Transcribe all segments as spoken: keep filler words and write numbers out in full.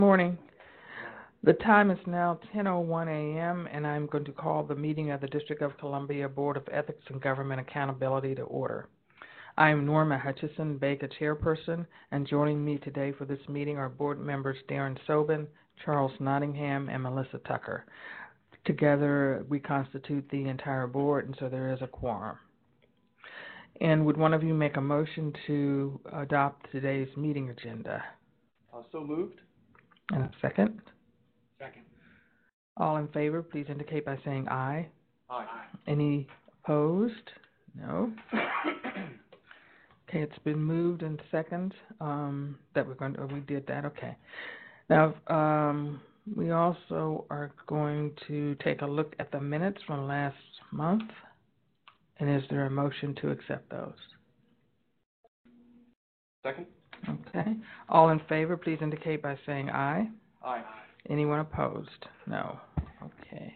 Morning. The time is now ten oh one a.m., and I'm going to call the meeting of the District of Columbia Board of Ethics and Government Accountability to order. I am Norma Hutchison, Baker Chairperson, and joining me today for this meeting are board members Darren Sobin, Charles Nottingham, and Melissa Tucker. Together, we constitute the entire board, and so there is a quorum. And would one of you make a motion to adopt today's meeting agenda? Uh, so moved. And a second? Second. All in favor, please indicate by saying aye. Aye. Any opposed? No. Okay, it's been moved and second um, that we're going to, oh, we did that, okay. Now, um, we also are going to take a look at the minutes from last month. And is there a motion to accept those? Second. Okay. All in favor, please indicate by saying aye. Aye. Anyone opposed? No. Okay.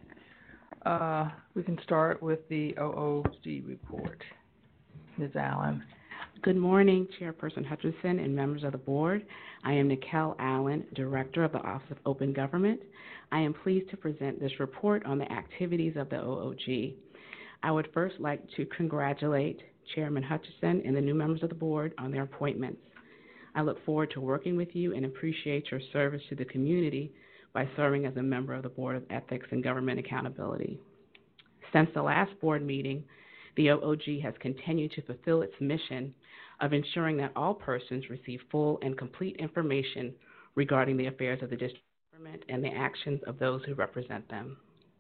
Uh, we can start with the O O G report. Miz Allen. Good morning, Chairperson Hutchinson and members of the board. I am Nikel Allen, Director of the Office of Open Government. I am pleased to present this report on the activities of the O O G. I would first like to congratulate Chairman Hutchinson and the new members of the board on their appointments. I look forward to working with you and appreciate your service to the community by serving as a member of the Board of Ethics and Government Accountability. Since the last board meeting, the O O G has continued to fulfill its mission of ensuring that all persons receive full and complete information regarding the affairs of the district government and the actions of those who represent them.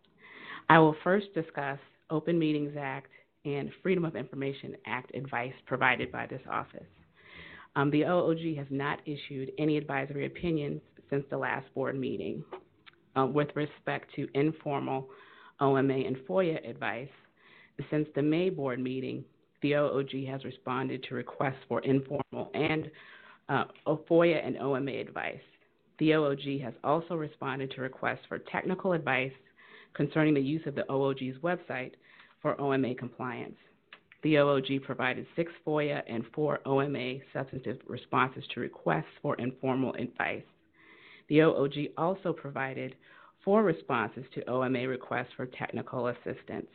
I will first discuss Open Meetings Act and Freedom of Information Act advice provided by this office. Um, the O O G has not issued any advisory opinions since the last board meeting. Uh, with respect to informal O M A and FOIA advice, since the May board meeting, the O O G has responded to requests for informal and uh, FOIA and O M A advice. The O O G has also responded to requests for technical advice concerning the use of the O O G's website for O M A compliance. The O O G provided six FOIA and four O M A substantive responses to requests for informal advice. The O O G also provided four responses to O M A requests for technical assistance.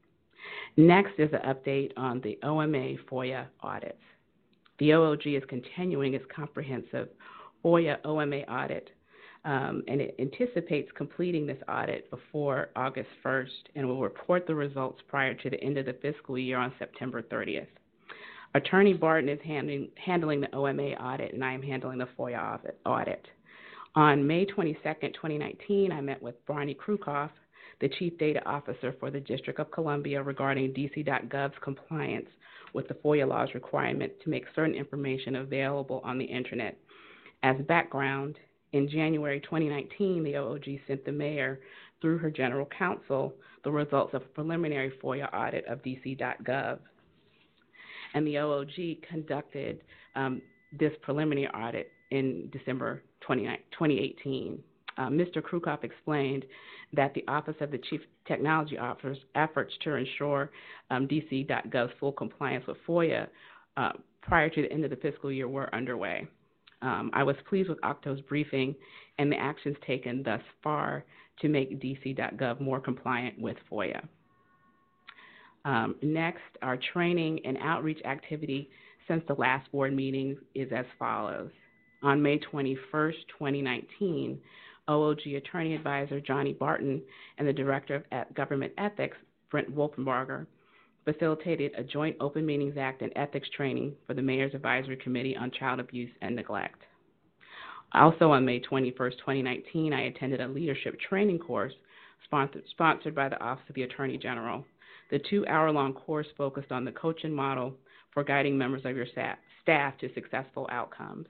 Next is an update on the O M A FOIA audits. The O O G is continuing its comprehensive FOIA O M A audit, um, and it anticipates completing this audit before August first and will report the results prior to the end of the fiscal year on September thirtieth. Attorney Barton is handling, handling the O M A audit, and I am handling the FOIA audit. On May twenty-second, twenty nineteen, I met with Barney Krukoff, the Chief Data Officer for the District of Columbia, regarding D C dot gov's compliance with the FOIA law's requirement to make certain information available on the Internet. As background, in January twenty nineteen, the O O G sent the mayor, through her general counsel, the results of a preliminary FOIA audit of D C dot gov. And the O O G conducted um, this preliminary audit in December twenty eighteen. Uh, Mister Krukoff explained that the Office of the Chief Technology Officer's efforts to ensure um, D C dot gov's full compliance with FOIA uh, prior to the end of the fiscal year were underway. Um, I was pleased with Octo's briefing and the actions taken thus far to make D C dot gov more compliant with FOIA. Um, next, our training and outreach activity since the last board meeting is as follows. On May twenty-first, twenty nineteen, O O G Attorney Advisor Johnny Barton and the Director of Government Ethics, Brent Wolfenbarger, facilitated a joint Open Meetings Act and ethics training for the Mayor's Advisory Committee on Child Abuse and Neglect. Also on May twenty-first, twenty nineteen, I attended a leadership training course sponsored, sponsored by the Office of the Attorney General. The two-hour-long course focused on the coaching model for guiding members of your staff to successful outcomes.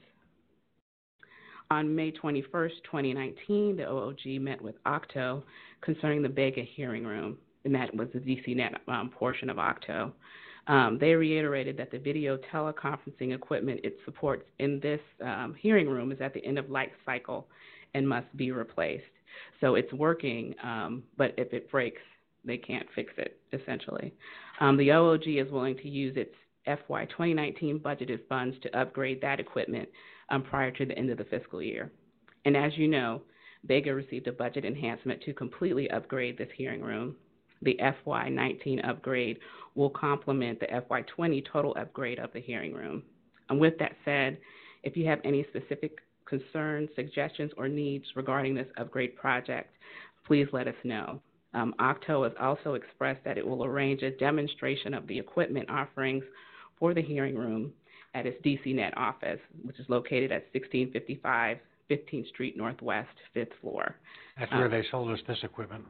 On May twenty-first, twenty nineteen, the O O G met with Octo concerning the Bega hearing room, and that was the D C net um, portion of Octo. Um, they reiterated that the video teleconferencing equipment it supports in this um, hearing room is at the end of life cycle and must be replaced. So it's working, um, but if it breaks, they can't fix it, essentially. Um, the O O G is willing to use its F Y twenty nineteen budgeted funds to upgrade that equipment um, prior to the end of the fiscal year. And as you know, Vega received a budget enhancement to completely upgrade this hearing room. The F Y nineteen upgrade will complement the F Y twenty total upgrade of the hearing room. And with that said, if you have any specific concerns, suggestions, or needs regarding this upgrade project, please let us know. Um, Octo has also expressed that it will arrange a demonstration of the equipment offerings for the hearing room at its D C net office, which is located at sixteen fifty-five fifteenth Street Northwest, fifth floor. That's Um, where they sold us this equipment.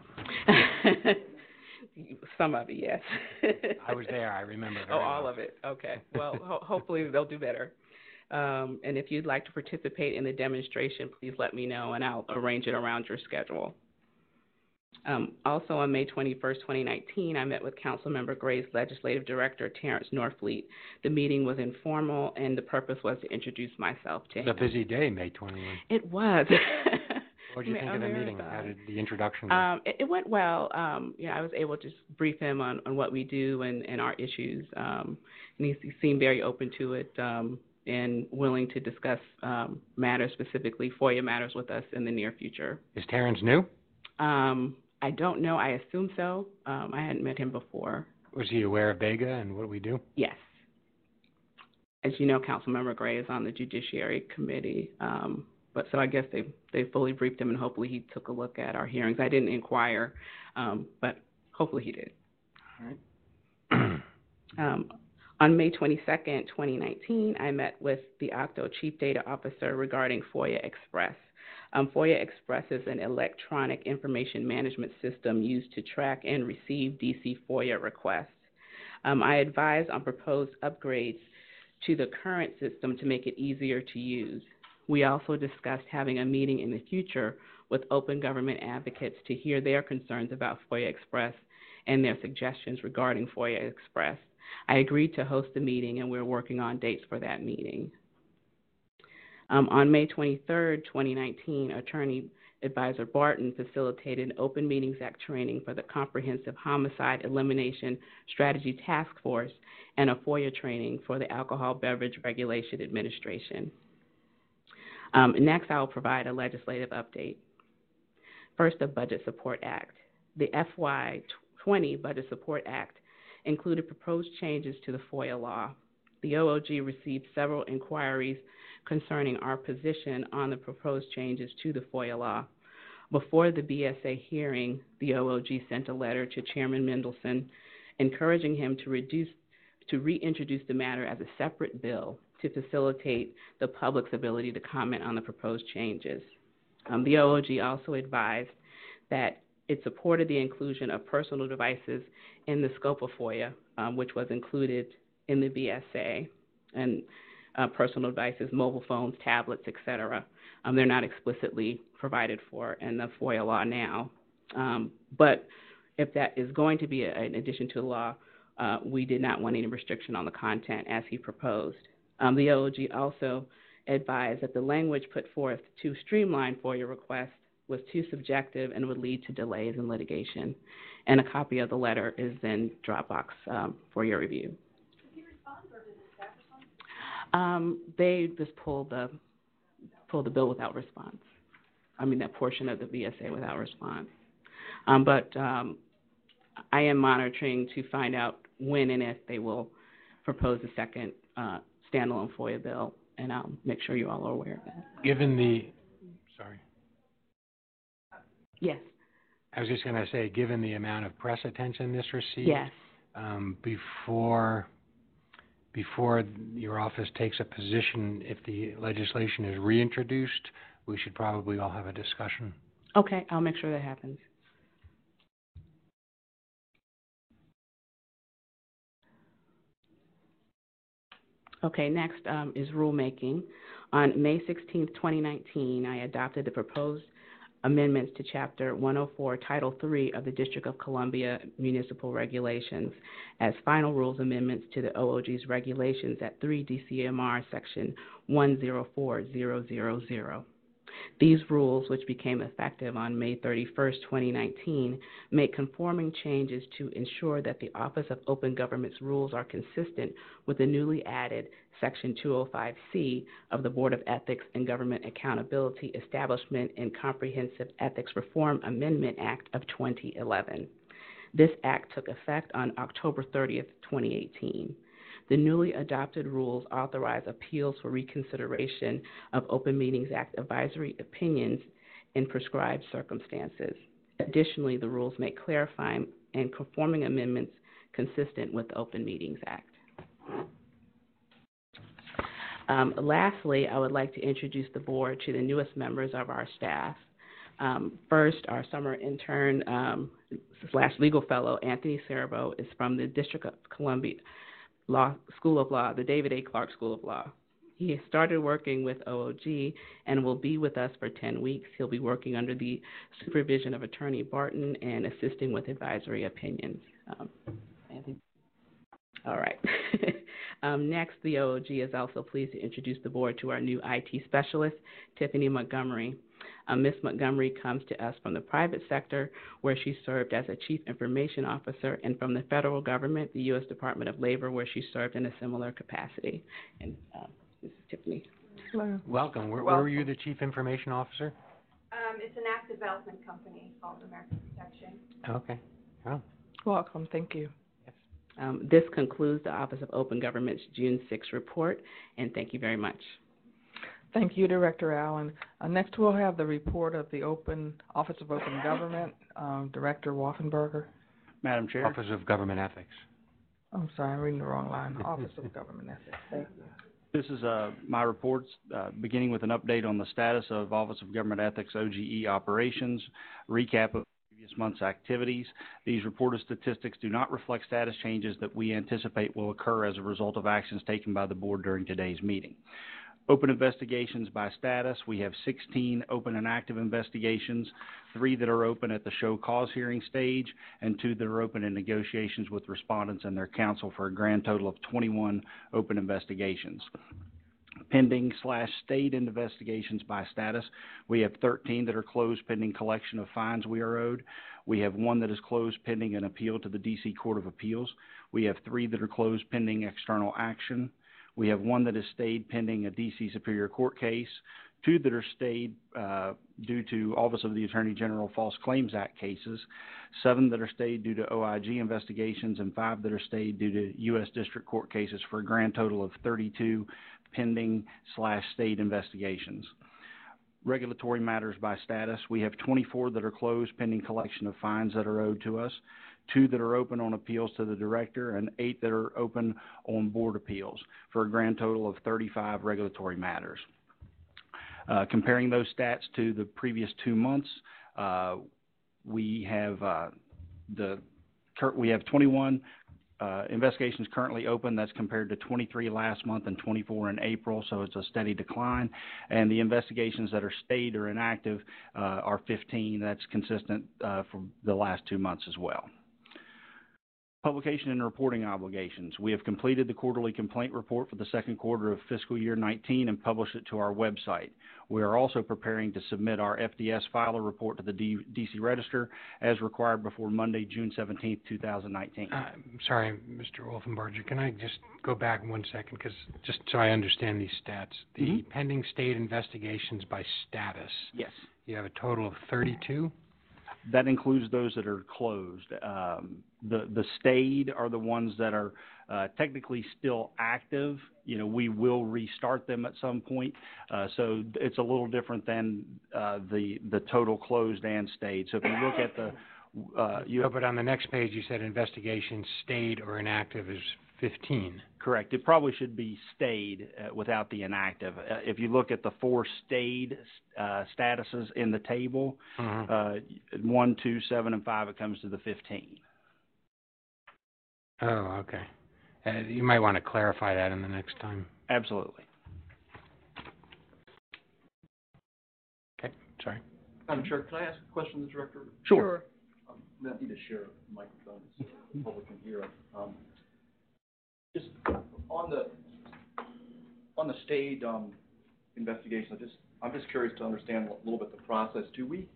Some of it, yes. I was there, I remember very Oh, all well. of it, okay. Well, ho- hopefully they'll do better. Um, and if you'd like to participate in the demonstration, please let me know and I'll arrange it around your schedule. Um, also on May twenty-first, twenty nineteen, I met with Councilmember Gray's Legislative Director, Terrence Norfleet. The meeting was informal and the purpose was to introduce myself to It him. was a busy day, May twentieth. It was. What did you think of the meeting? How did the introduction go? Um, it, it went well. Um, yeah, I was able to just brief him on, on what we do and, and our issues. Um, and he, he seemed very open to it um, and willing to discuss um, matters, specifically FOIA matters, with us in the near future. Is Terrence new? Um, I don't know. I assume so. Um, I hadn't met him before. Was he aware of Vega and what we do? Yes. As you know, Councilmember Gray is on the Judiciary Committee. Um, But so I guess they they fully briefed him, and hopefully he took a look at our hearings. I didn't inquire, um, but hopefully he did. All right. Um, on May twenty-second, twenty nineteen, I met with the Octo Chief Data Officer regarding FOIA Express. Um, FOIA Express is an electronic information management system used to track and receive D C FOIA requests. Um, I advised on proposed upgrades to the current system to make it easier to use. We also discussed having a meeting in the future with open government advocates to hear their concerns about FOIA Express and their suggestions regarding FOIA Express. I agreed to host the meeting, and we're working on dates for that meeting. Um, on May twenty-third, twenty nineteen, Attorney Advisor Barton facilitated an Open Meetings Act training for the Comprehensive Homicide Elimination Strategy Task Force and a FOIA training for the Alcohol Beverage Regulation Administration. Um, next, I will provide a legislative update. First, the Budget Support Act. The F Y twenty Budget Support Act included proposed changes to the FOIA law. The O O G received several inquiries concerning our position on the proposed changes to the FOIA law. Before the B S A hearing, the O O G sent a letter to Chairman Mendelson encouraging him to reduce, to reintroduce the matter as a separate bill to facilitate the public's ability to comment on the proposed changes. Um, the O O G also advised that it supported the inclusion of personal devices in the scope of FOIA, um, which was included in the B S A, and uh, personal devices, mobile phones, tablets, et cetera. Um, they're not explicitly provided for in the FOIA law now. Um, but if that is going to be a, an addition to the law, uh, we did not want any restriction on the content as he proposed. Um, the O O G also advised that the language put forth to streamline FOIA requests was too subjective and would lead to delays in litigation. And a copy of the letter is in Dropbox um, for your review. Did he respond, or did the staff respond? Um, they just pulled the pulled the bill without response. I mean, that portion of the B S A without response. Um, but um, I am monitoring to find out when and if they will propose a second uh, standalone FOIA bill, and I'll make sure you all are aware of that. Given the, sorry, Yes. I was just going to say, given the amount of press attention this received, Yes. um, before before your office takes a position, if the legislation is reintroduced, we should probably all have a discussion. Okay, I'll make sure that happens. Okay, next um, is rulemaking. On May sixteenth, twenty nineteen, I adopted the proposed amendments to Chapter one oh four, Title three of the District of Columbia Municipal Regulations as final rules amendments to the O O G's regulations at three D C M R Section one zero four zero zero zero. These rules, which became effective on May thirty-first, twenty nineteen, make conforming changes to ensure that the Office of Open Government's rules are consistent with the newly added Section two oh five C of the Board of Ethics and Government Accountability Establishment and Comprehensive Ethics Reform Amendment Act of twenty eleven. This act took effect on October thirtieth, twenty eighteen. The newly adopted rules authorize appeals for reconsideration of Open Meetings Act advisory opinions in prescribed circumstances. Additionally, the rules make clarifying and conforming amendments consistent with the Open Meetings Act. Um, lastly, I would like to introduce the board to the newest members of our staff. Um, first, our summer intern um, slash legal fellow, Anthony Cerbo, is from the District of Columbia Law School of Law, the David A. Clark School of Law. He has started working with O O G and will be with us for ten weeks. He'll be working under the supervision of Attorney Barton and assisting with advisory opinions. Um, Anthony. All right. um, next, the O O G is also pleased to introduce the board to our new I T specialist, Tiffany Montgomery. Um, Miz Montgomery comes to us from the private sector, where she served as a Chief Information Officer, and from the federal government, the U S Department of Labor, where she served in a similar capacity. And um, this is Tiffany. Hello. Welcome. Where, Welcome. where were you the Chief Information Officer? Um, it's an act development company called American Protection. Okay. Oh. Welcome. Thank you. Um, this concludes the Office of Open Government's June sixth report, and thank you very much. Thank you, Director Allen. Uh, next, we'll have the report of the Open Office of Open Government, um, Director Waffenberger. Madam Chair. Office of Government Ethics. I'm sorry, I'm reading the wrong line. Office of Government Ethics. Thank you. This is uh, my reports, uh, beginning with an update on the status of Office of Government Ethics O G E operations, recap of previous month's activities. These reported statistics do not reflect status changes that we anticipate will occur as a result of actions taken by the board during today's meeting. Open investigations by status, we have sixteen open and active investigations, three that are open at the show cause hearing stage, and two that are open in negotiations with respondents and their counsel, for a grand total of twenty-one open investigations. Pending slash stayed investigations by status, we have thirteen that are closed pending collection of fines we are owed. We have one that is closed pending an appeal to the D C Court of Appeals. We have three that are closed pending external action. We have one that is stayed pending a D C Superior Court case, two that are stayed uh, due to Office of the Attorney General False Claims Act cases, seven that are stayed due to O I G investigations, and five that are stayed due to U S District Court cases, for a grand total of thirty-two pending slash stayed investigations. Regulatory matters by status, we have twenty-four that are closed pending collection of fines that are owed to us, two that are open on appeals to the director, and eight that are open on board appeals, for a grand total of thirty-five regulatory matters. Uh, comparing those stats to the previous two months, uh, we have uh, the we have twenty-one uh, investigations currently open. That's compared to twenty-three last month and twenty-four in April, so it's a steady decline. And the investigations that are stayed or inactive uh, are fifteen. That's consistent uh, for the last two months as well. Publication and reporting obligations. We have completed the quarterly complaint report for the second quarter of fiscal year nineteen and published it to our website. We are also preparing to submit our F D S filer report to the D C Register as required before Monday, June seventeenth, two thousand nineteen. Uh, sorry, Mister Wolfenbarger, can I just go back one second, because just so I understand these stats. The Mm-hmm. pending state investigations by status, Yes. you have a total of thirty-two? That includes those that are closed. Um, the the stayed are the ones that are uh, technically still active. You know, we will restart them at some point. Uh, so it's a little different than uh, the the total closed and stayed. So if you look at the uh, you No, but on the next page you said investigations stayed or inactive is fifteen. Correct. It probably should be stayed uh, without the inactive. Uh, if you look at the four stayed uh, statuses in the table, Mm-hmm. uh, one, two, seven, and five, it comes to the fifteen. Oh, okay. Uh, you might want to clarify that in the next time. Absolutely. Okay, sorry. Madam Chair, can I ask a question of the Director? Sure. Um, I need to share a microphone so the public can hear it. Um, just on the, on the stayed, um, investigation, just I'm just curious to understand a little bit the process. Do we,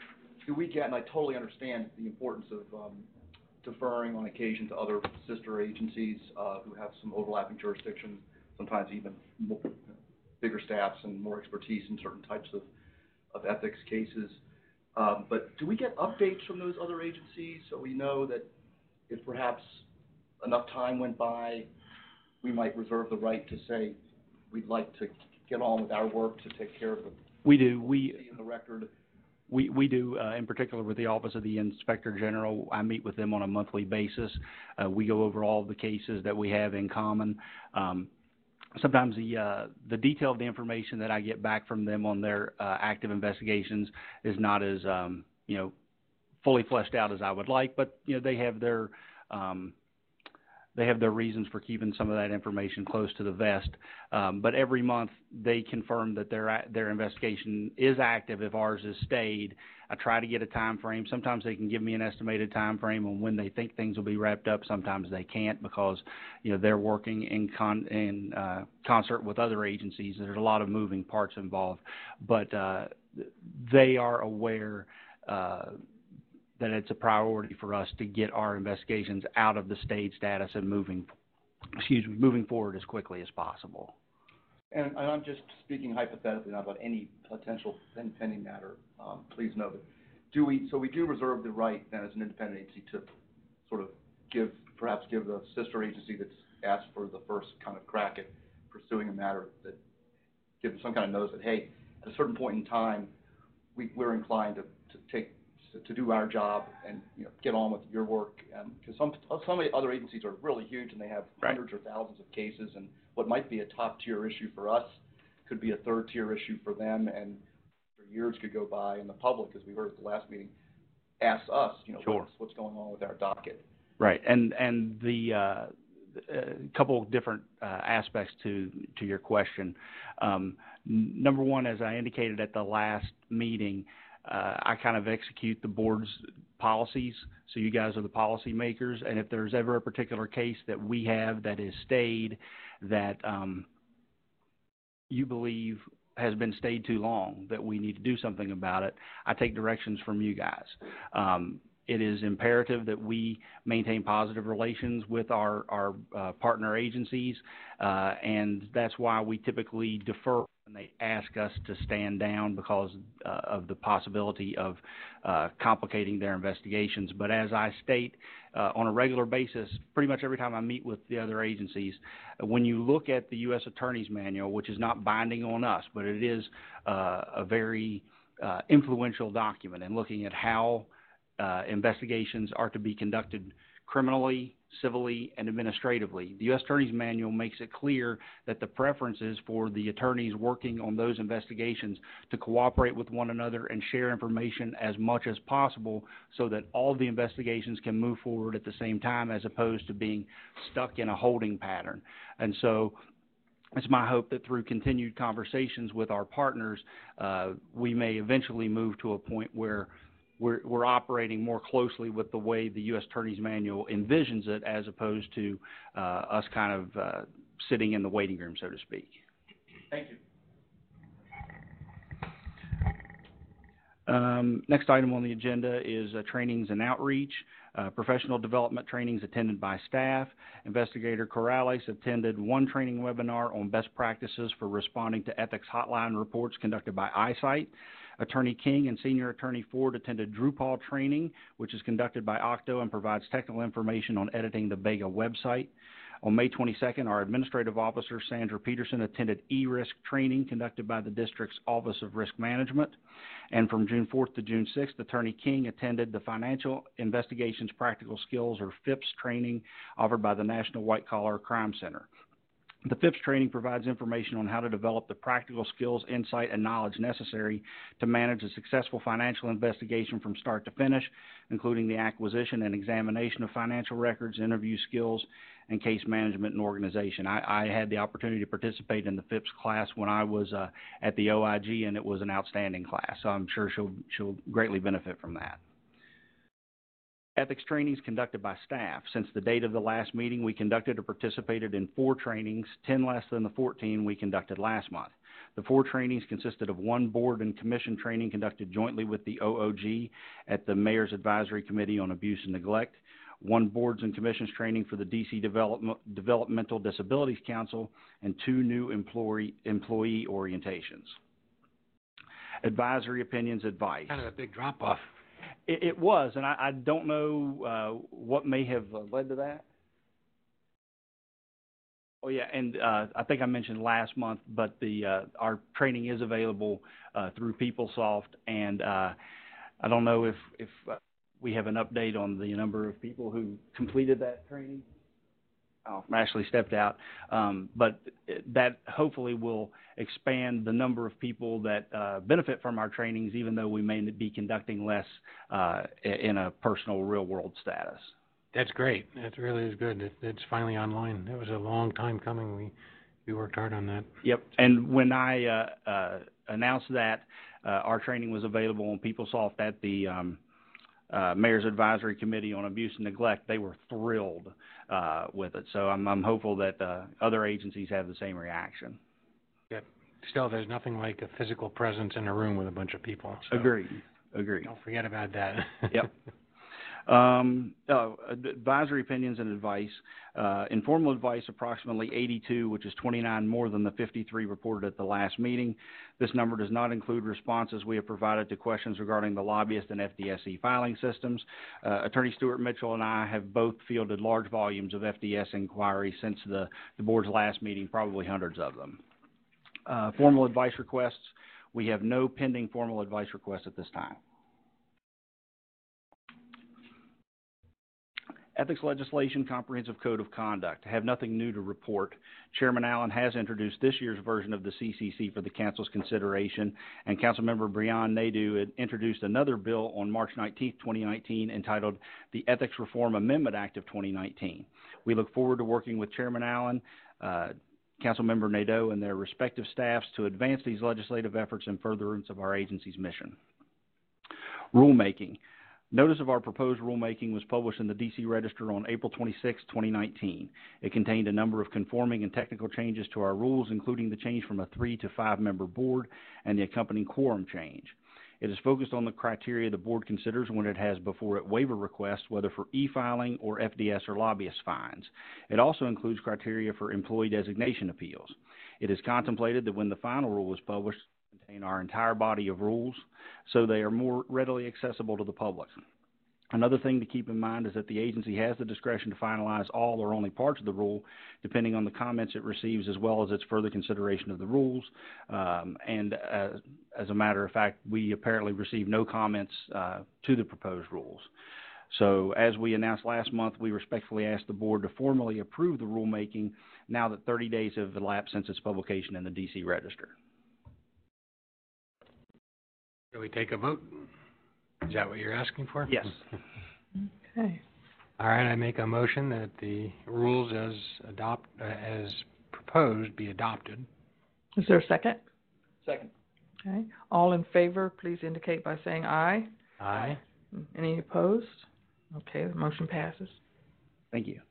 do we get, and I totally understand the importance of um, deferring on occasion to other sister agencies uh, who have some overlapping jurisdictions, sometimes even more, bigger staffs and more expertise in certain types of, of ethics cases. Um, but do we get updates from those other agencies so we know that if perhaps enough time went by, we might reserve the right to say we'd like to get on with our work to take care of the We do. We see in the record? We, we do, uh, in particular with the Office of the Inspector General. I meet with them on a monthly basis. Uh, we go over all of the cases that we have in common. Um, sometimes the, uh, the detail of the information that I get back from them on their uh, active investigations is not as, um, you know, fully fleshed out as I would like, but, you know, they have their, um, they have their reasons for keeping some of that information close to the vest. Um, but every month they confirm that their their investigation is active if ours is stayed. I try to get a time frame. Sometimes they can give me an estimated time frame on when they think things will be wrapped up. Sometimes they can't because, you know, they're working in con in uh, concert with other agencies. There's a lot of moving parts involved, but uh, they are aware uh, that it's a priority for us to get our investigations out of the stayed status and moving, excuse me, moving forward as quickly as possible. And, and I'm just speaking hypothetically, not about any potential pending matter. Um, please know that. Do we? So we do reserve the right then, as an independent agency, to sort of give, perhaps give the sister agency that's asked for the first kind of crack at pursuing a matter, that give them some kind of notice that, hey, at a certain point in time, we, we're inclined to, to take. to do our job and, you know, get on with your work, because um, some some other agencies are really huge and they have right. hundreds or thousands of cases, and what might be a top tier issue for us could be a third tier issue for them, and for years could go by, and the public, as we heard at the last meeting, asks us, you know, sure. what's, what's going on with our docket. Right, and and the uh, a couple of different uh, aspects to to your question. Um, n- number one, as I indicated at the last meeting, Uh, I kind of execute the board's policies, so you guys are the policy makers, and if there's ever a particular case that we have that is stayed that um, you believe has been stayed too long, that we need to do something about it, I take directions from you guys. Um, it is imperative that we maintain positive relations with our, our uh, partner agencies, uh, and that's why we typically defer when they ask us to stand down because uh, of the possibility of uh, complicating their investigations. But as I state uh, on a regular basis, pretty much every time I meet with the other agencies, when you look at the U S Attorney's Manual, which is not binding on us, but it is uh, a very uh, influential document in looking at how uh, investigations are to be conducted criminally, civilly, and administratively. The U S Attorney's Manual makes it clear that the preference is for the attorneys working on those investigations to cooperate with one another and share information as much as possible so that all the investigations can move forward at the same time as opposed to being stuck in a holding pattern. And so it's my hope that through continued conversations with our partners, uh, we may eventually move to a point where We're, we're operating more closely with the way the U S Attorney's Manual envisions it as opposed to uh, us kind of uh, sitting in the waiting room, so to speak. Thank you. Um, next item on the agenda is uh, trainings and outreach. Uh, professional development trainings attended by staff. Investigator Corrales attended one training webinar on best practices for responding to ethics hotline reports conducted by eyesight. Attorney King and Senior Attorney Ford attended Drupal training, which is conducted by Octo and provides technical information on editing the Bega website. On May twenty-second, our Administrative Officer, Sandra Peterson, attended E-Risk training conducted by the District's Office of Risk Management. And from June fourth to June sixth, Attorney King attended the Financial Investigations Practical Skills, or FIPS, training offered by the National White Collar Crime Center. The FIPS training provides information on how to develop the practical skills, insight, and knowledge necessary to manage a successful financial investigation from start to finish, including the acquisition and examination of financial records, interview skills, and case management and organization. I, I had the opportunity to participate in the FIPS class when I was uh, at the O I G, and it was an outstanding class, so I'm sure she'll, she'll greatly benefit from that. Ethics trainings conducted by staff. Since the date of the last meeting, we conducted or participated in four trainings, ten less than the fourteen we conducted last month. The four trainings consisted of one board and commission training conducted jointly with the O O G at the Mayor's Advisory Committee on Abuse and Neglect, one boards and commissions training for the D C Development, Developmental Disabilities Council, and two new employee, employee orientations. Advisory opinions, advice. Kind of a big drop-off. It, it was, and I, I don't know uh, what may have uh, led to that. Oh yeah, and uh, I think I mentioned last month, but the uh, our training is available uh, through PeopleSoft, and uh, I don't know if if uh, we have an update on the number of people who completed that training. Oh, Ashley stepped out, um, but that hopefully will expand the number of people that uh, benefit from our trainings, even though we may be conducting less uh, in a personal real-world status. That's great. That really is good. It, it's finally online. That was a long time coming. We we worked hard on that. Yep. And when I uh, uh, announced that uh, our training was available on PeopleSoft at the um, uh, Mayor's Advisory Committee on Abuse and Neglect, they were thrilled uh, with it. So I'm, I'm hopeful that uh, other agencies have the same reaction. Yep. Still, there's nothing like a physical presence in a room with a bunch of people. So Agreed. Agreed. Don't forget about that. Yep. Um, uh, advisory opinions and advice. Uh, informal advice, approximately eighty-two, which is twenty-nine more than the fifty-three reported at the last meeting. This number does not include responses we have provided to questions regarding the lobbyist and F D S E filing systems. Uh, Attorney Stuart Mitchell and I have both fielded large volumes of F D S inquiries since the, the board's last meeting, probably hundreds of them. Uh, formal advice requests. We have no pending formal advice requests at this time. Ethics legislation, comprehensive code of conduct. I have nothing new to report. Chairman Allen has introduced this year's version of the C C C for the Council's consideration, and Councilmember Breon Nadeau had introduced another bill on March nineteenth, twenty nineteen, entitled the Ethics Reform Amendment Act of twenty nineteen. We look forward to working with Chairman Allen, uh, Councilmember Nadeau, and their respective staffs to advance these legislative efforts in furtherance of our agency's mission. Rulemaking. Notice of our proposed rulemaking was published in the D C Register on April twenty-sixth, twenty nineteen. It contained a number of conforming and technical changes to our rules, including the change from a three to five member board and the accompanying quorum change. It is focused on the criteria the board considers when it has before it waiver requests, whether for e-filing or F D S or lobbyist fines. It also includes criteria for employee designation appeals. It is contemplated that when the final rule is published, contain our entire body of rules, so they are more readily accessible to the public. Another thing to keep in mind is that the agency has the discretion to finalize all or only parts of the rule, depending on the comments it receives as well as its further consideration of the rules. Um, and uh, as a matter of fact, we apparently received no comments uh, to the proposed rules. So as we announced last month, we respectfully ask the board to formally approve the rulemaking now that thirty days have elapsed since its publication in the D C Register. Shall we take a vote? Is that what you're asking for? Yes. Okay. All right, I make a motion that the rules as adopt uh, as proposed be adopted. Is there a second? Second. Okay. All in favor, please indicate by saying aye. Aye. Any opposed? Okay, the motion passes. Thank you.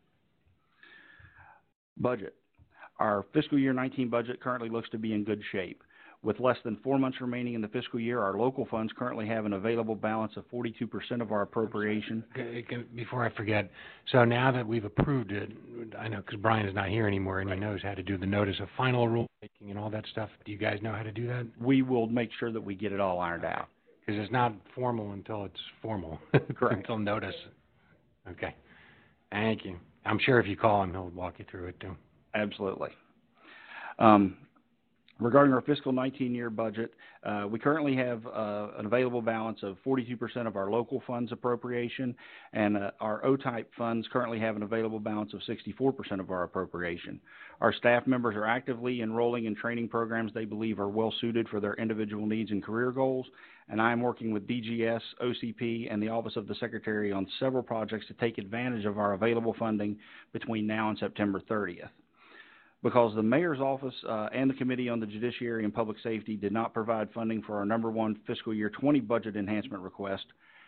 Budget. Our fiscal year nineteen budget currently looks to be in good shape. With less than four months remaining in the fiscal year, our local funds currently have an available balance of forty-two percent of our appropriation. Okay, okay, before I forget, so now that we've approved it, I know because Brian is not here anymore and Right. he knows how to do the notice of final rulemaking and all that stuff. Do you guys know how to do that? We will make sure that we get it all ironed out. Because it's not formal until it's formal. Correct. Until notice. Okay. Thank you. I'm sure if you call him, he'll walk you through it too. Absolutely. Um, Regarding our fiscal nineteen year budget, uh, we currently have uh, an available balance of forty-two percent of our local funds appropriation, and uh, our O-type funds currently have an available balance of sixty-four percent of our appropriation. Our staff members are actively enrolling in training programs they believe are well suited for their individual needs and career goals, and I am working with D G S, O C P, and the Office of the Secretary on several projects to take advantage of our available funding between now and September thirtieth. Because the Mayor's Office uh, and the Committee on the Judiciary and Public Safety did not provide funding for our number one fiscal year twenty budget enhancement request,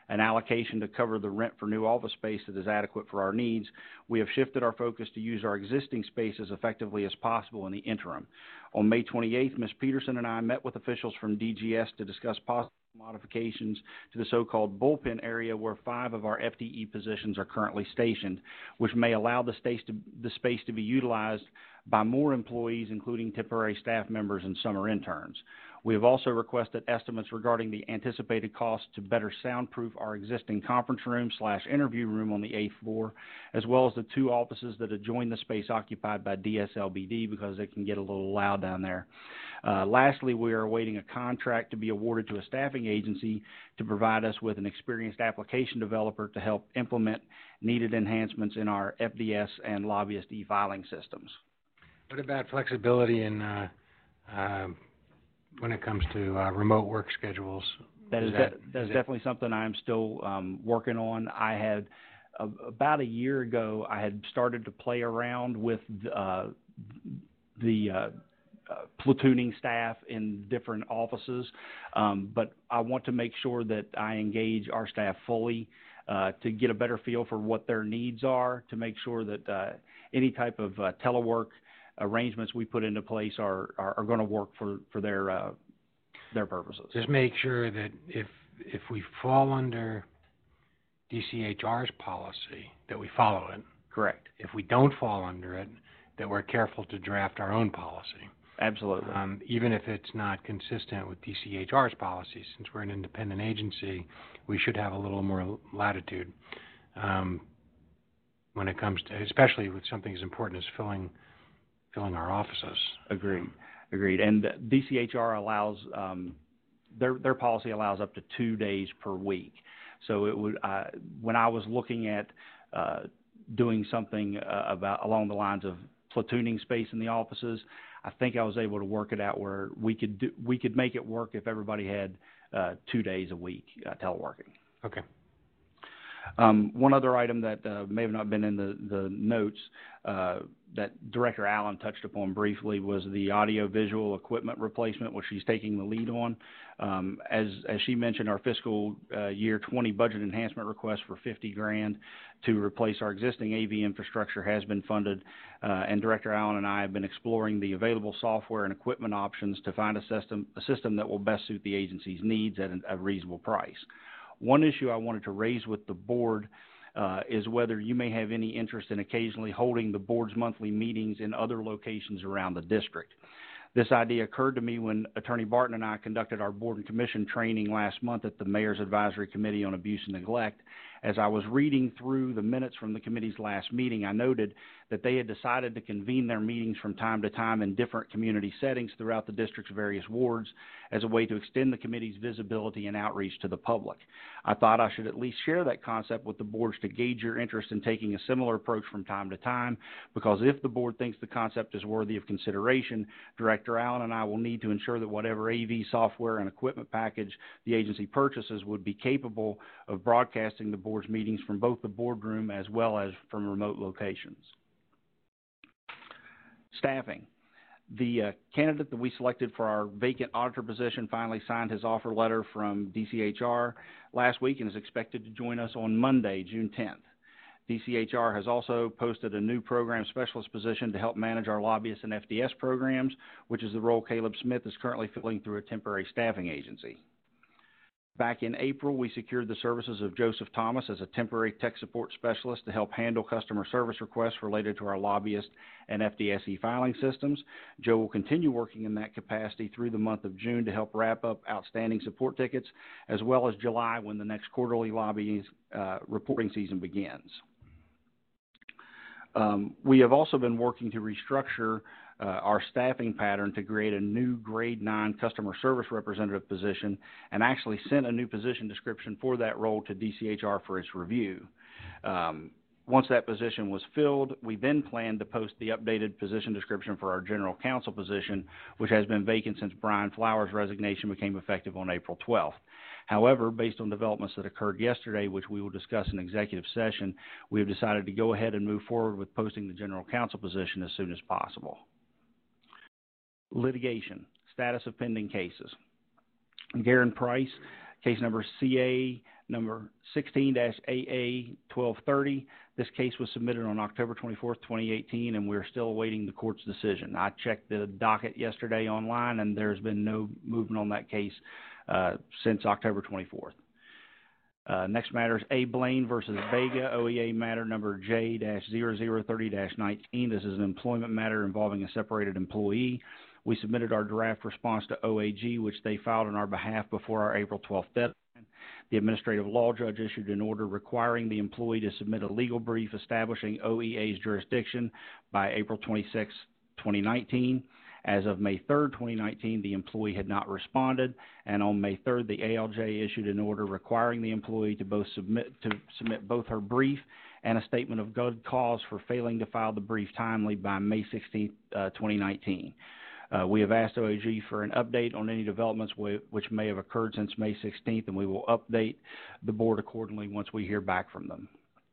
an allocation to cover the rent for new office space that is adequate for our needs, we have shifted our focus to use our existing space as effectively as possible in the interim. On May twenty-eighth, Miz Peterson and I met with officials from D G S to discuss possible modifications to the so-called bullpen area where five of our F T E positions are currently stationed, which may allow the space to, the space to be utilized by more employees, including temporary staff members and summer interns. We have also requested estimates regarding the anticipated cost to better soundproof our existing conference room slash interview room on the eighth floor, as well as the two offices that adjoin the space occupied by D S L B D because it can get a little loud down there. Uh, lastly, we are awaiting a contract to be awarded to a staffing agency to provide us with an experienced application developer to help implement needed enhancements in our F D S and lobbyist e-filing systems. What about flexibility in, uh, uh, when it comes to uh, remote work schedules? That is, is that, de- that is is definitely something I'm still um, working on. I had, uh, about a year ago, I had started to play around with uh, the uh, uh, platooning staff in different offices, um, but I want to make sure that I engage our staff fully uh, to get a better feel for what their needs are, to make sure that uh, any type of uh, telework arrangements we put into place are, are, are going to work for, for their, uh, their purposes. Just make sure that if, if we fall under D C H R's policy, that we follow it. Correct. If we don't fall under it, that we're careful to draft our own policy. Absolutely. Um, even if it's not consistent with D C H R's policy, since we're an independent agency, we should have a little more latitude um, when it comes to, especially with something as important as filling filling our offices. Agreed. Agreed. And D C H R allows um, their their policy allows up to two days per week. So it would uh, when I was looking at uh, doing something uh, about along the lines of platooning space in the offices, I think I was able to work it out where we could do, we could make it work if everybody had uh, two days a week uh, teleworking. Okay. Um, one other item that uh, may have not been in the, the notes uh, that Director Allen touched upon briefly was the audio-visual equipment replacement, which she's taking the lead on. Um, as, as she mentioned, our fiscal uh, year twenty budget enhancement request for fifty grand to replace our existing A V infrastructure has been funded, uh, and Director Allen and I have been exploring the available software and equipment options to find a system, a system that will best suit the agency's needs at a reasonable price. One issue I wanted to raise with the board uh, is whether you may have any interest in occasionally holding the board's monthly meetings in other locations around the district. This idea occurred to me when Attorney Barton and I conducted our board and commission training last month at the Mayor's Advisory Committee on Abuse and Neglect. As I was reading through the minutes from the committee's last meeting, I noted that they had decided to convene their meetings from time to time in different community settings throughout the district's various wards as a way to extend the committee's visibility and outreach to the public. I thought I should at least share that concept with the boards to gauge your interest in taking a similar approach from time to time, because if the board thinks the concept is worthy of consideration, Director Allen and I will need to ensure that whatever A V software and equipment package the agency purchases would be capable of broadcasting the board's meetings from both the boardroom as well as from remote locations. Staffing. The uh, candidate that we selected for our vacant auditor position finally signed his offer letter from D C H R last week and is expected to join us on Monday, June tenth. D C H R has also posted a new program specialist position to help manage our lobbyist and F D S programs, which is the role Caleb Smith is currently filling through a temporary staffing agency. Back in April, we secured the services of Joseph Thomas as a temporary tech support specialist to help handle customer service requests related to our lobbyist and F D S e-filing systems. Joe will continue working in that capacity through the month of June to help wrap up outstanding support tickets, as well as July when the next quarterly lobbying uh, reporting season begins. Um, we have also been working to restructure Uh, our staffing pattern to create a new grade nine customer service representative position, and actually sent a new position description for that role to D C H R for its review. Um, once that position was filled, we then planned to post the updated position description for our general counsel position, which has been vacant since Brian Flowers' resignation became effective on April twelfth. However, based on developments that occurred yesterday, which we will discuss in executive session, we have decided to go ahead and move forward with posting the general counsel position as soon as possible. Litigation, status of pending cases. Garen Price Case number C A number sixteen A A twelve thirty. This case was submitted on October twenty-fourth, twenty eighteen, and we're still awaiting the court's decision. I checked the docket yesterday online, and there's been no movement on that case uh, since October twenty-fourth. Uh, next matter is A. Blaine versus Vega, O E A matter number J zero zero three zero nineteen. This is an employment matter involving a separated employee. We submitted our draft response to O A G, which they filed on our behalf before our April twelfth deadline. The administrative law judge issued an order requiring the employee to submit a legal brief establishing O E A's jurisdiction by April twenty-sixth, twenty nineteen. As of May third, twenty nineteen, the employee had not responded, and on May third, the A L J issued an order requiring the employee to both submit to submit both her brief and a statement of good cause for failing to file the brief timely by May sixteenth, uh, twenty nineteen. Uh, we have asked O A G for an update on any developments w which may have occurred since May sixteenth, and we will update the board accordingly once we hear back from them.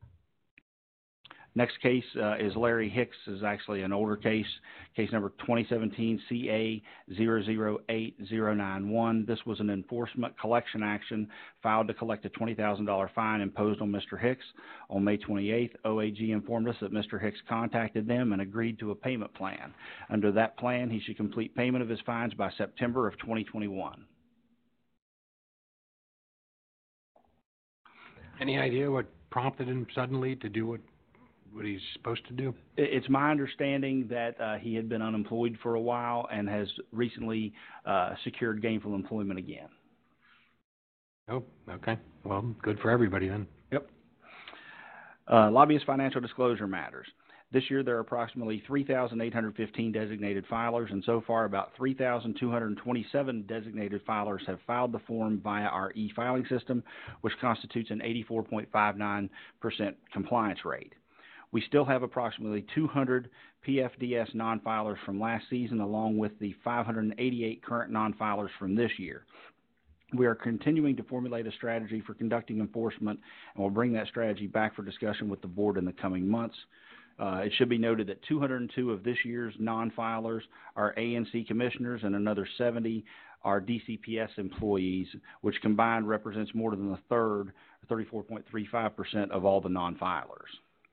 Next case uh, is Larry Hicks. This is actually an older case, case number twenty seventeen C A zero zero eight zero nine one. This was an enforcement collection action filed to collect a twenty thousand dollar fine imposed on Mister Hicks. On May twenty-eighth, O A G informed us that Mister Hicks contacted them and agreed to a payment plan. Under that plan, he should complete payment of his fines by September of twenty twenty-one. Any idea what prompted him suddenly to do what what he's supposed to do? It's my understanding that uh, he had been unemployed for a while and has recently uh, secured gainful employment again. Oh, okay. Well, good for everybody then. Yep. Uh, lobbyist financial disclosure matters. This year there are approximately three thousand eight hundred fifteen designated filers, and so far about three thousand two hundred twenty-seven designated filers have filed the form via our e-filing system, which constitutes an eighty-four point five nine percent compliance rate. We still have approximately two hundred P F D S non-filers from last season, along with the five hundred eighty-eight current non-filers from this year. We are continuing to formulate a strategy for conducting enforcement, and we'll bring that strategy back for discussion with the board in the coming months. Uh, it should be noted that two hundred two of this year's non-filers are A N C commissioners, and another seventy are D C P S employees, which combined represents more than a third, thirty-four point three five percent of all the non-filers.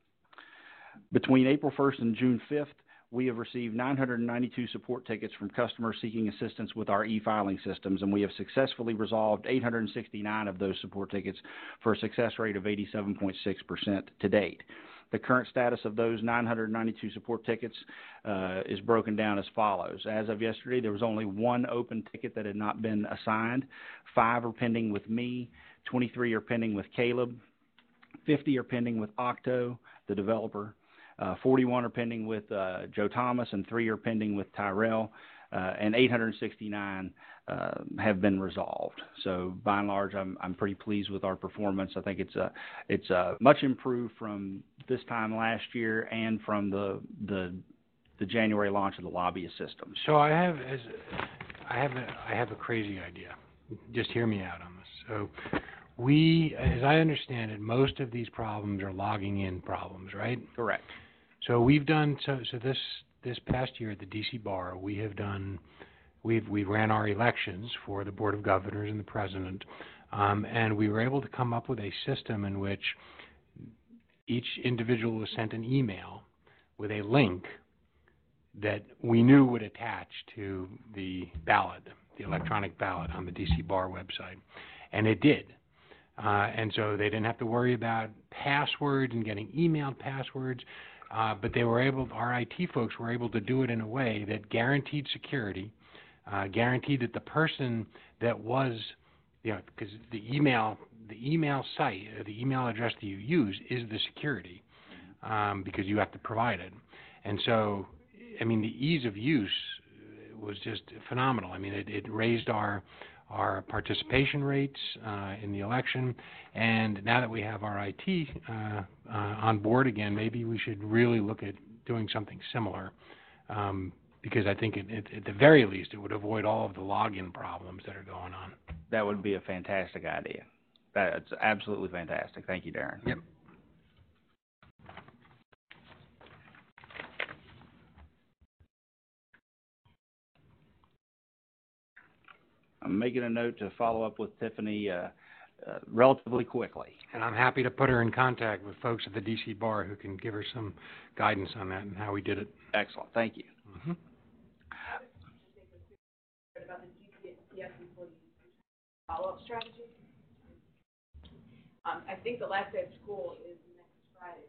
Between April first and June fifth, we have received nine hundred ninety-two support tickets from customers seeking assistance with our e-filing systems, and we have successfully resolved eight hundred sixty-nine of those support tickets for a success rate of eighty-seven point six percent to date. The current status of those nine hundred ninety-two support tickets uh, is broken down as follows. As of yesterday, there was only one open ticket that had not been assigned. Five are pending with me. twenty-three are pending with Caleb. fifty are pending with Octo, the developer. Uh, forty-one are pending with uh, Joe Thomas, and three are pending with Tyrell, uh, and eight hundred sixty-nine uh, have been resolved. So by and large, I'm, I'm pretty pleased with our performance. I think it's a, it's a much improved from this time last year and from the the, the January launch of the lobbyist system. So I have as I have a, I have a crazy idea. Just hear me out on this. So we, as I understand it, most of these problems are logging in problems, right? Correct. So we've done so. So this this past year at the D C Bar, we have done we've we ran our elections for the Board of Governors and the President, um, and we were able to come up with a system in which each individual was sent an email with a link that we knew would attach to the ballot, the electronic ballot on the D C Bar website, and it did. Uh, and so they didn't have to worry about passwords and getting emailed passwords. Uh, but they were able, our I T folks were able to do it in a way that guaranteed security, uh, guaranteed that the person that was, you know, because the email, the email site, uh, the email address that you use is the security, um, because you have to provide it. And so, I mean, the ease of use was just phenomenal. I mean, it, it raised our our participation rates uh, in the election, and now that we have our I T uh, uh, on board again, maybe we should really look at doing something similar, um, because I think it, it, at the very least it would avoid all of the login problems that are going on. That would be a fantastic idea. That's absolutely fantastic. Thank you, Darren. Yep. I'm making a note to follow up with Tiffany uh, uh, relatively quickly. And I'm happy to put her in contact with folks at the D C Bar who can give her some guidance on that and how we did it. Excellent. Thank you. Mm-hmm. Follow-up strategy. Um, I think the last day of school is next Friday.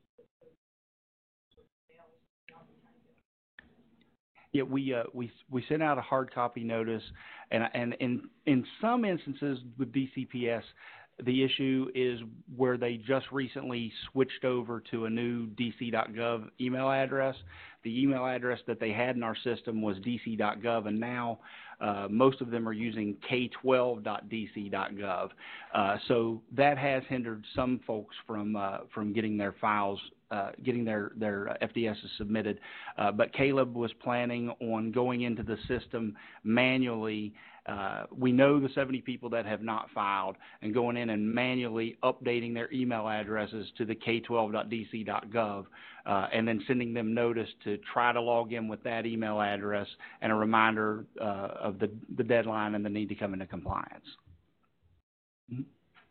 Yeah, we uh, we we sent out a hard copy notice, and and in in some instances with D C P S, the issue is where they just recently switched over to a new D C dot gov email address. The email address that they had in our system was D C dot gov, and now uh, most of them are using K twelve dot D C dot gov. Uh, so that has hindered some folks from uh, from getting their files, uh, getting their their F D Ss submitted. Uh, but Caleb was planning on going into the system manually. Uh, we know the seventy people that have not filed, and going in and manually updating their email addresses to the K twelve dot D C dot gov, uh, and then sending them notice to try to log in with that email address and a reminder uh, of the, the deadline and the need to come into compliance. Mm-hmm.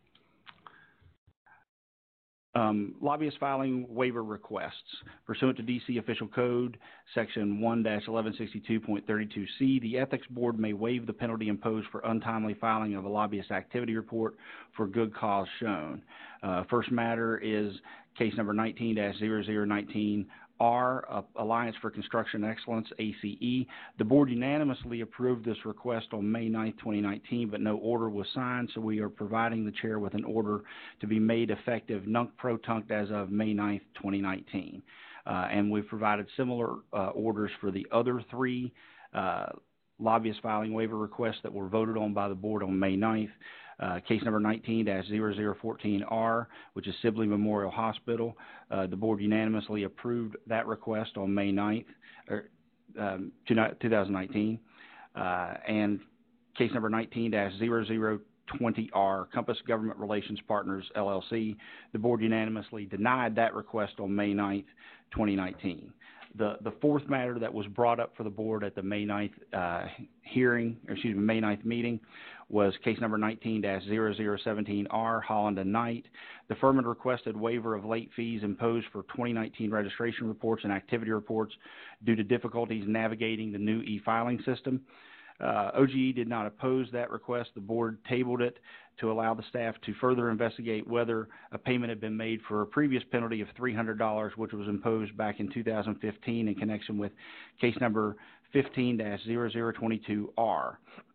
Um, lobbyist filing waiver requests. Pursuant to D C Official Code, Section one dash eleven sixty-two point thirty-two C, the Ethics Board may waive the penalty imposed for untimely filing of a lobbyist activity report for good cause shown. Uh, first matter is case number nineteen dash zero zero nineteen R, uh, Alliance for Construction Excellence, A C E. The Board unanimously approved this request on May ninth, twenty nineteen, but no order was signed, so we are providing the Chair with an order to be made effective nunc-pro-tunc as of May ninth, twenty nineteen. Uh, and we've provided similar uh, orders for the other three uh, lobbyist filing waiver requests that were voted on by the Board on May ninth. Uh, case number nineteen dash zero zero fourteen R, which is Sibley Memorial Hospital. Uh, the Board unanimously approved that request on May ninth, or, um, two thousand nineteen. Uh, and case number nineteen dash zero zero twenty R, Compass Government Relations Partners, L L C. The Board unanimously denied that request on May ninth, twenty nineteen. The, the fourth matter that was brought up for the Board at the May ninth uh, hearing, or excuse me, May ninth meeting was case number nineteen dash zero zero seventeen R, Holland and Knight. The firm had requested waiver of late fees imposed for twenty nineteen registration reports and activity reports due to difficulties navigating the new e-filing system. Uh, O G E did not oppose that request. The Board tabled it to allow the staff to further investigate whether a payment had been made for a previous penalty of three hundred dollars, which was imposed back in two thousand fifteen in connection with case number fifteen dash zero zero twenty-two R.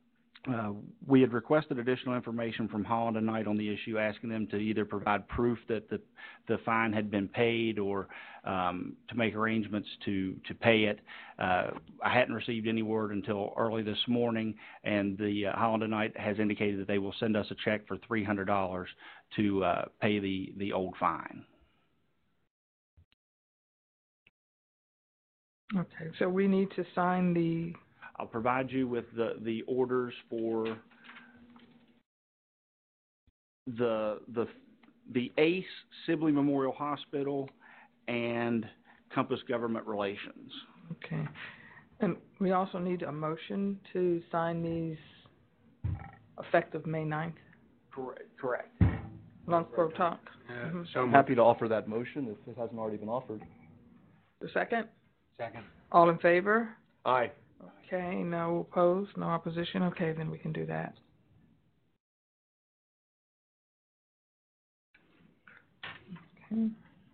Uh, we had requested additional information from Holland and Knight on the issue, asking them to either provide proof that the, the fine had been paid or um, to make arrangements to, to pay it. Uh, I hadn't received any word until early this morning, and the uh, Holland and Knight has indicated that they will send us a check for three hundred dollars to uh, pay the, the old fine. Okay, so we need to sign the... I'll provide you with the, the orders for the, the, the A C E, Sibley Memorial Hospital, and Compass Government Relations. Okay. And we also need a motion to sign these effective May ninth. Correct. Correct. Nunc-pro-tunc. Uh, Mm-hmm. So I'm happy to offer that motion if it hasn't already been offered. The second? Second. All in favor? Aye. Okay, no opposed, no opposition. Okay, then we can do that. Okay.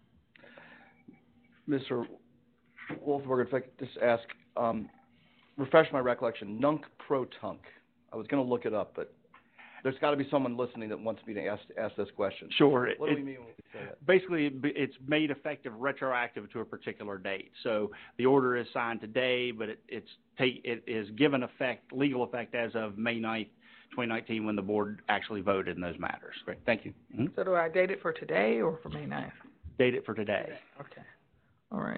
Mister Wolfberg, if I could just ask, um, refresh my recollection, nunc-pro-tunc. I was going to look it up, but there's got to be someone listening that wants me to ask ask this question. Sure. What do it, we mean when we say that? Basically, it's made effective retroactive to a particular date. So the order is signed today, but it, it's take, it is given effect, legal effect as of May ninth, twenty nineteen, when the Board actually voted in those matters. Great, thank you. Mm-hmm. So do I date it for today or for May ninth? Date it for today. Okay. All right.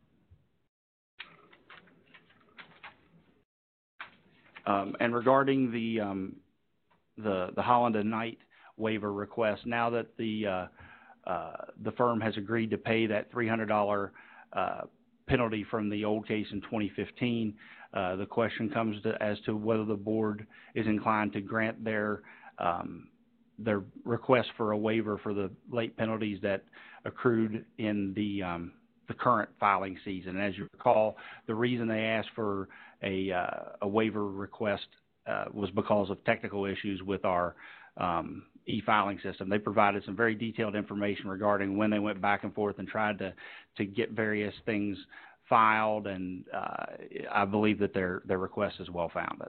Um, and regarding the um, the the Holland and Knight waiver request, now that the uh, uh, the firm has agreed to pay that three hundred dollars uh, penalty from the old case in twenty fifteen. Uh, the question comes to, as to whether the board is inclined to grant their um, their request for a waiver for the late penalties that accrued in the um, the current filing season. And as you recall, the reason they asked for a uh, a waiver request uh, was because of technical issues with our um, e-filing system. They provided some very detailed information regarding when they went back and forth and tried to to get various things filed, and uh, I believe that their their request is well founded.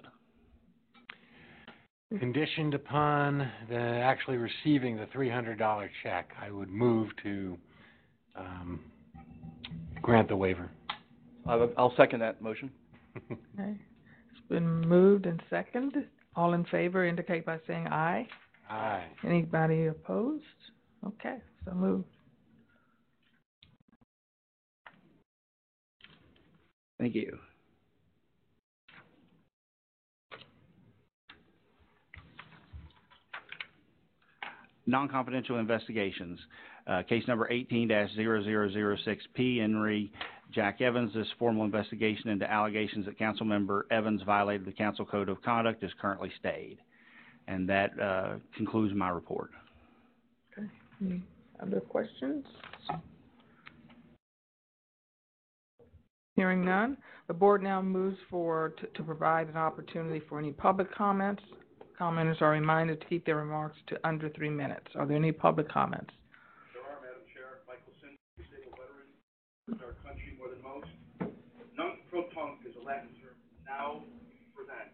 Conditioned upon the actually receiving the three hundred dollar check, I would move to um, grant the waiver. I'll I'll second that motion. Okay. It's been moved and seconded. All in favor indicate by saying aye. Aye. Anybody opposed? Okay, so moved. Thank you. Non-confidential investigations. Uh, case number eighteen dash zero zero zero six P, Henry Jack Evans. This formal investigation into allegations that Councilmember Evans violated the Council Code of Conduct is currently stayed. And that uh, concludes my report. Okay. Any other questions? Hearing none, the board now moves for to, to provide an opportunity for any public comments. Commenters are reminded to keep their remarks to under three minutes. Are there any public comments? There are, Madam Chair. Michael Sin, disabled veteran, served our country more than most. Nunc pro tunc is a Latin term, now for then.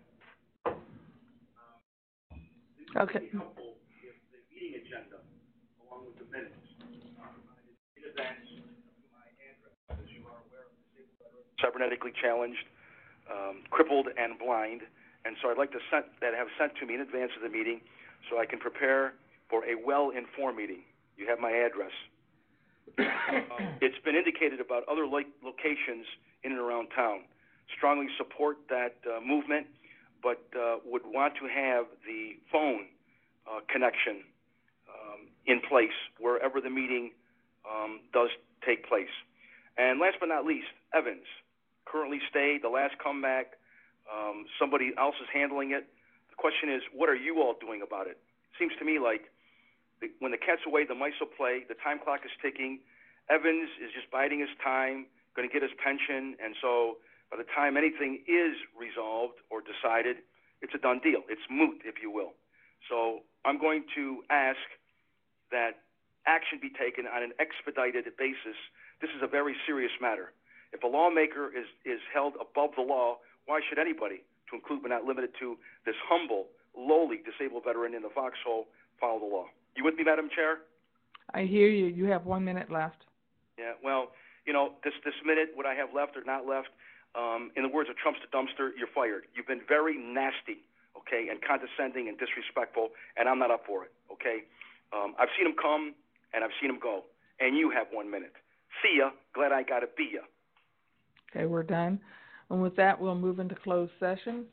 Um, this Okay. would be helpful if the meeting agenda, along with the minutes, are provided in advance to my address. As you are aware, I'm disabled veteran, cybernetically challenged, um, crippled, and blind. And so I'd like to send, that have sent to me in advance of the meeting so I can prepare for a well-informed meeting. You have my address. um, it's been indicated about other like locations in and around town. Strongly support that uh, movement, but uh, would want to have the phone uh, connection um, in place wherever the meeting um, does take place. And last but not least, Evans, currently stayed, the last comeback. Um, somebody else is handling it. The question is, what are you all doing about it? It seems to me like the, when the cat's away, the mice will play. The time clock is ticking. Evans is just biding his time, going to get his pension, and so by the time anything is resolved or decided, it's a done deal. It's moot, if you will. So I'm going to ask that action be taken on an expedited basis. This is a very serious matter. If a lawmaker is, is held above the law, why should anybody, to include but not limited to this humble, lowly disabled veteran in the foxhole, follow the law? You with me, Madam Chair? I hear you. You have one minute left. Yeah, well, you know, this this minute, what I have left or not left, um, in the words of Trump's the dumpster, you're fired. You've been very nasty, okay, and condescending and disrespectful, and I'm not up for it, okay? Um, I've seen him come, and I've seen him go, and you have one minute. See ya. Glad I got to be ya. Okay, we're done. And with that, we'll move into closed session.